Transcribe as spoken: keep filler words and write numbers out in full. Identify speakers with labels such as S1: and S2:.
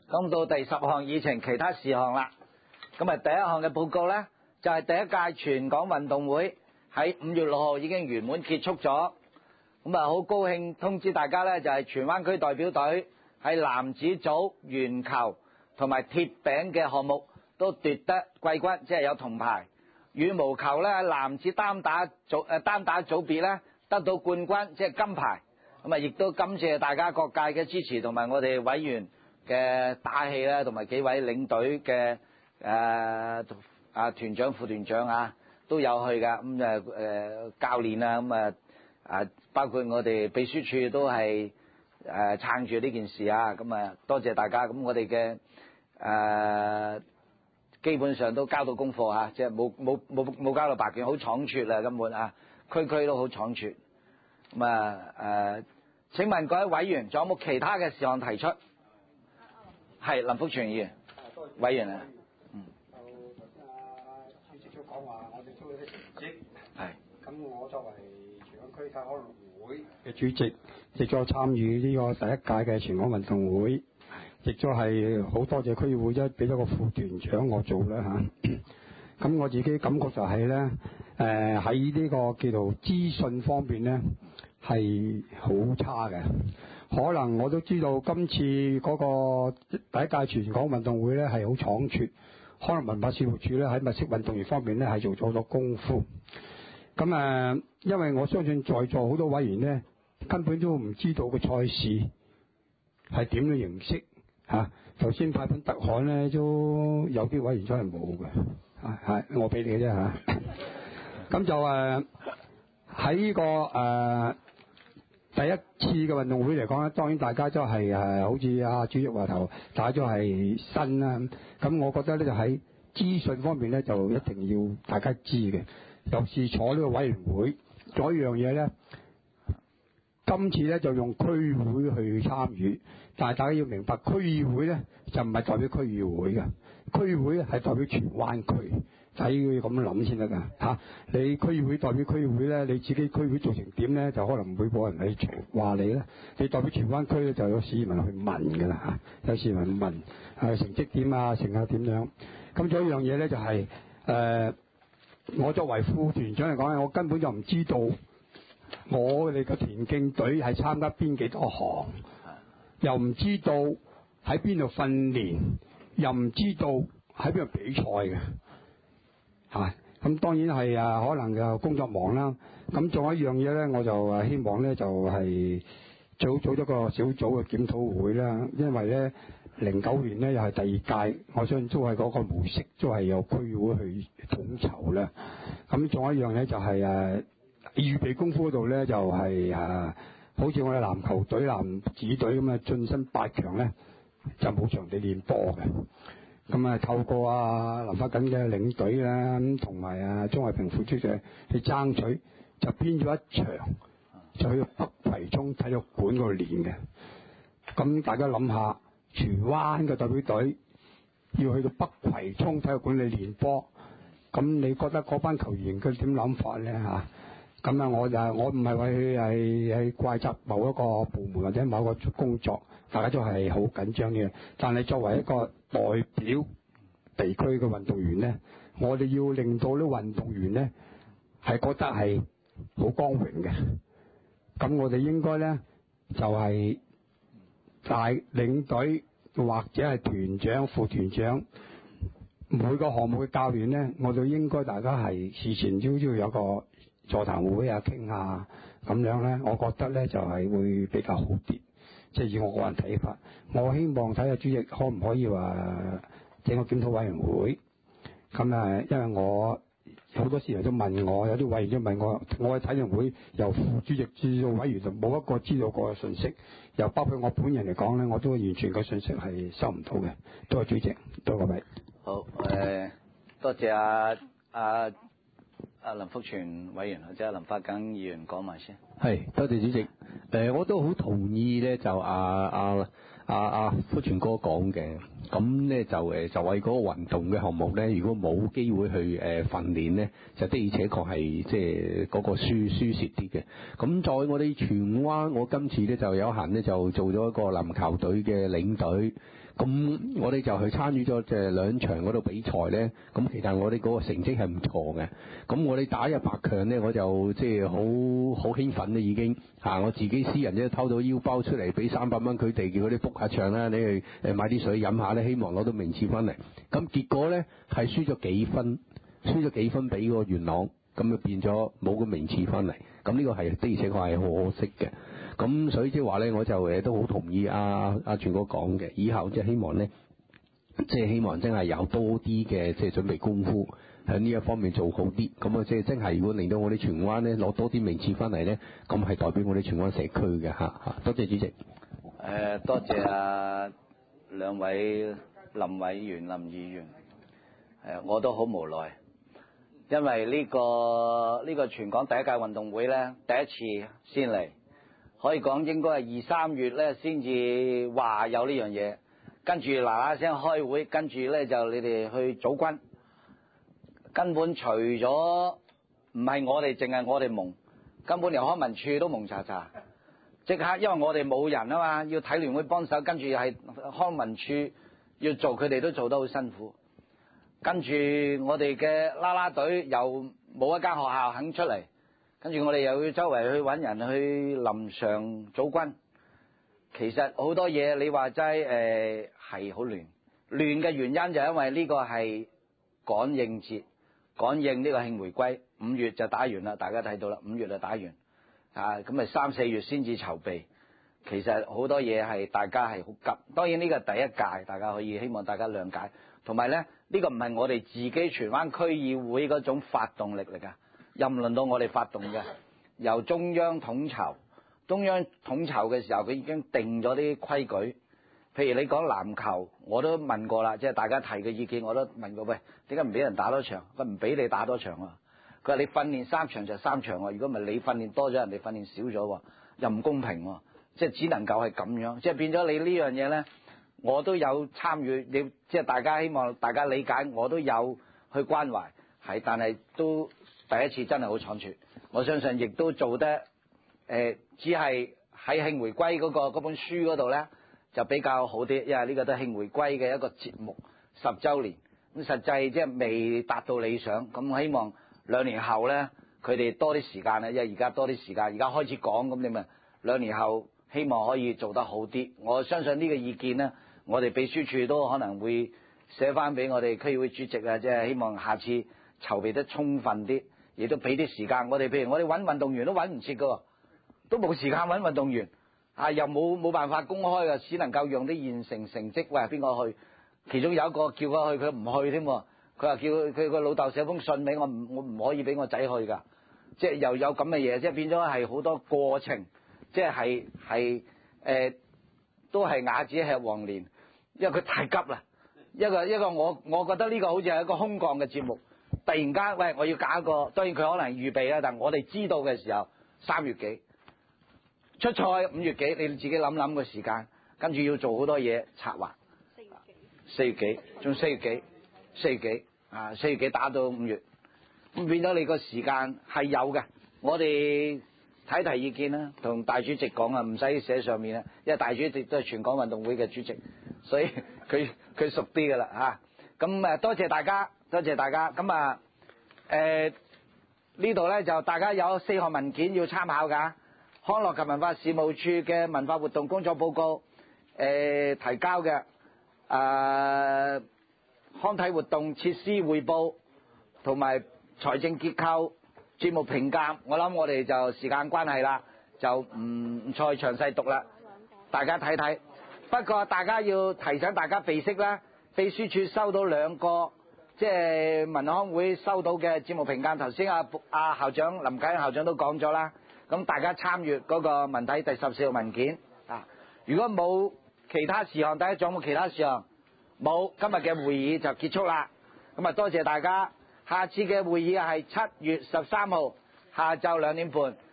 S1: 咁到第十項議程其他事項啦。咁啊，第一項嘅報告呢，就係第一屆全港運動會喺五月六號已經圓滿結束咗。咁啊，好高興通知大家呢，就係荃灣區代表隊喺男子組鉛球同埋鐵餅嘅項目都奪得季軍，即係有銅牌。羽毛球呢，男子單打組誒單打組別呢，得到冠軍，即係金牌。咁啊，亦都感謝大家各界嘅支持同埋我哋委員嘅打氣啦，同埋幾位領隊嘅誒啊團長、副團長啊都有去㗎。咁誒誒教練啊，咁啊啊包括我哋秘書處都係誒撐住呢件事啊。咁啊多謝大家。咁我哋嘅誒基本上都交到功課啊，即係冇冇冇冇交到白卷，好倉促啦根本啊，區區都好倉促。咁啊誒，請問各位委員仲有冇其他嘅事項提出？係林福全議員，委員啊。嗯。
S2: 就頭先啊主席都講話，我哋都有啲成績。
S1: 係。
S2: 咁我作為全港區體可能會嘅主席，亦都參與呢個第一屆嘅全港運動會，亦都係好多謝區議會一俾咗個副團長我做啦嚇。咁我自己感覺就係咧，誒喺呢個叫做資訊方面咧係好差嘅。可能我都知道今次嗰個第一屆全港運動會咧係好倉促，可能文化事務處咧喺物色運動員方面咧係做咗好多功夫。咁誒，因為我相信在座好多委員咧根本都唔知道個賽事係點嘅形式嚇。頭先派份特刊咧都有啲委員真係冇嘅，係係我俾你嘅啫嚇。咁就誒喺呢個誒。呃第一次嘅運動會嚟講咧，當然大家都係誒，好似阿主席話頭，大家都係新啦。咁我覺得咧就喺資訊方面咧，就一定要大家知嘅。尤其是坐呢個委員會，仲有一樣嘢咧，今次咧就用區會去參與，但係大家要明白，區議會咧就唔係代表區議會嘅，區會咧係代表荃灣區。睇要咁諗先得㗎嚇！你區議會代表區議會咧，你自己區會做成點咧，就可能唔會冇人去話你啦。你代表荃灣區咧，就有市民去問㗎啦嚇，有市民問誒成績點啊，成啊點樣？咁仲有一樣嘢咧，就係、是、誒、呃、我作為副團長嚟講咧，我根本就唔知道我哋嘅田徑隊係參加邊幾多項，又唔知道喺邊度訓練，又唔知道喺邊度比賽嘅。嚇，咁當然係啊，可能就工作忙啦。咁仲有一樣嘢咧，我就誒希望咧就係最好組咗個小組嘅檢討會啦。因為咧零九年咧又係第二屆，我相信都係嗰個模式，都係有區會去統籌啦。咁仲有一樣咧就係誒預備功夫嗰度咧就係誒，好似我哋籃球隊、男子隊咁啊，晉身八強咧就冇場地練波嘅。咁啊，透過啊林發緊嘅領隊啦，咁同埋啊鍾慧平副主席去爭取，就編咗一場，就去到北葵涌體育館嗰度練嘅。咁大家諗下，荃灣嘅代表隊要去到北葵涌體育館嚟練波，咁你覺得嗰班球員佢點諗法咧嚇？咁啊，我就我唔係話佢係係怪責某一個部門或者某一個工作，大家都係好緊張嘅。但係作為一個代表地區嘅運動員咧，我哋要令到啲運動員咧係覺得係好光榮嘅。咁我哋應該咧就係帶領隊或者係團長、副團長每個項目嘅教練咧，我哋應該大家係事前都要有個座談會啊，傾下咁樣咧，我覺得咧就係會比較好啲。即係以我個人睇法，我希望睇下主席可唔可以話整個檢討委員會。咁啊，因為我好多時人都問我，有啲委員都問我，我喺體育會由副主席至到委員就冇一個知道過嘅信息，又包括我本人嚟講咧，我都完全個信息係收唔到嘅。多謝主席，多謝各位。
S1: 好誒、呃，多謝阿阿阿林福全委員或者林發緊議員講埋先。
S3: 係，多謝主席。誒、呃，我都好同意咧，就阿阿阿阿福全哥講嘅。咁咧就誒就為嗰個運動嘅項目咧，如果冇機會去誒、呃、訓練咧，就的而且確係即係嗰個輸輸蝕啲嘅。咁在我哋荃灣，我今次咧就有閒咧就做咗一個籃球隊嘅領隊。 咁我哋就去參與咗即係兩場嗰度比賽咧，咁其實我哋嗰個成績係唔錯嘅。咁我哋打入八強咧，我就即係好好興奮啦已經嚇，我自己私人咧偷到腰包出嚟，俾三百蚊佢哋，叫佢哋 book 下場啦，你去誒買啲水飲下咧，希望攞到名次翻嚟。咁結果咧係輸咗幾分，輸咗幾分俾個元朗，咁就變咗冇個名次翻嚟。咁呢個係的而且確係好可惜嘅。咁所以即係話咧，我就誒都好同意阿阿阿全哥講嘅，以後即係希望咧，即係希望真係有多啲嘅即係準備功夫喺呢一方面做好啲。咁啊，即係真係如果令到我哋荃灣咧攞多啲名次翻嚟咧，咁係代表我哋荃灣社區嘅嚇嚇。多謝主席。
S1: 誒，多謝啊兩位林委員、林議員。誒，我都好無奈，因為呢個呢個全港第一屆運動會咧，第一次先嚟。可以講應該係二三月咧先至話有呢樣嘢，跟住嗱嗱聲開會，跟住咧就你哋去組軍，根本除咗唔係我哋，淨係我哋蒙，根本連康文署都蒙查查，即刻因為我哋冇人啊嘛，要體聯會幫手，跟住係康文署要做，佢哋都做得好辛苦，跟住我哋嘅啦啦隊又冇一間學校肯出嚟。跟住我哋又要周圍去揾人去臨場組軍，其實好多嘢你話齋誒係好亂，亂嘅原因就係因為呢個係趕應節，趕應呢個慶回歸，五月就打完啦，大家睇到啦，五月就打完，啊咁咪三四月先至籌備，其實好多嘢係大家係好急，當然呢個係第一屆，大家可以希望大家諒解，同埋咧呢個唔係我哋自己荃灣區議會嗰種發動力嚟㗎。又唔輪到我哋發動嘅，由中央統籌，中央統籌嘅時候，佢已經定咗啲規矩。譬如你講籃球，我都問過啦，即係大家提嘅意見，我都問過，喂，點解唔俾人打多場？佢唔俾你打多場啊！佢話你訓練三場就三場喎，如果唔係你訓練多咗，人哋訓練少咗，又唔公平喎。即係只能夠係咁樣，即係變咗你呢樣嘢咧，我都有參與，你即係大家希望大家理解，我都有去關懷，係，但係都。第一次真係好倉促，我相信亦都做得誒、呃，只係喺慶回歸嗰、嗰個嗰本書嗰度咧就比較好啲，因為呢個都係慶回歸嘅一個節目十週年，咁實際即係未達到理想，咁我希望兩年後咧佢哋多啲時間咧，因為而家多啲時間，而家開始講，咁你咪兩年後希望可以做得好啲。我相信呢個意見咧，我哋秘書處都可能會寫翻俾我哋區議會主席啊，即係希望下次籌備得充分啲。亦都俾啲時間我哋，譬如我哋揾運動員都揾唔切㗎，都冇時間揾運動員，啊又冇冇辦法公開嘅，只能夠用啲現成成績，喂邊個去？其中有一個叫佢去，佢唔去添，佢話叫佢個老豆寫封信俾我，唔我唔可以俾我仔去㗎，即係又有咁嘅嘢，即係變咗係好多過程，即係係係誒都係啞子吃黃連，因為佢太急啦，一個一個我我覺得呢個好似係一個空降嘅節目。突然間，喂，我要搞一個，當然佢可能預備啦，但係我哋知道嘅時候，三月幾出賽，五月幾，你自己諗諗個時間，跟住要做好多嘢策劃。四月幾？四月幾？仲四月幾？四月幾？啊，四月幾打到五月，咁變咗你個時間係有嘅。我哋提提意見啦，同大主席講啊，唔使寫上面啦，因為大主席都係全港運動會嘅主席，所以佢佢熟啲㗎啦嚇。咁誒，多謝大家。多謝大家，咁啊，誒呢度咧就大家有四項文件要參考㗎。康樂及文化事務處嘅文化活動工作報告，誒、呃、提交嘅，誒、呃、康體活動設施匯報，同埋財政結構節目評鑑。我諗我哋就時間關係啦，就唔再詳細讀啦，大家睇睇。不過大家要提醒大家備悉啦，秘書處收到兩個。即係文康會收到嘅節目評鑑，頭先阿阿校長林啟校長都講咗啦。咁大家參閱嗰個文體第十四號文件啊。如果冇其他事項，大家仲有冇其他事項？冇，今日嘅會議就結束啦。咁啊，多謝大家。下次嘅會議係七月十三號下晝兩點半。